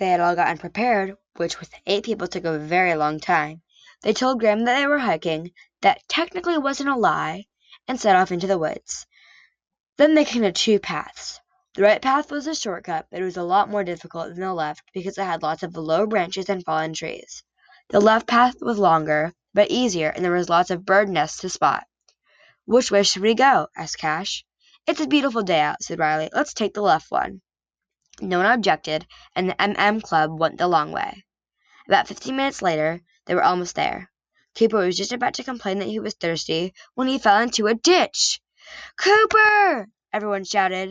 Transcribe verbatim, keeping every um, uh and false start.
They had all gotten prepared, which with eight people took a very long time. They told Graham that they were hiking, that technically wasn't a lie, and set off into the woods. Then they came to two paths. The right path was a shortcut, but it was a lot more difficult than the left because it had lots of low branches and fallen trees. The left path was longer, but easier, and there was lots of bird nests to spot. "Which way should we go?" asked Cash. "It's a beautiful day out," said Riley. "Let's take the left one." No one objected, and the M M Club went the long way. About fifteen minutes later, they were almost there. Cooper was just about to complain that he was thirsty when he fell into a ditch. "Cooper!" everyone shouted.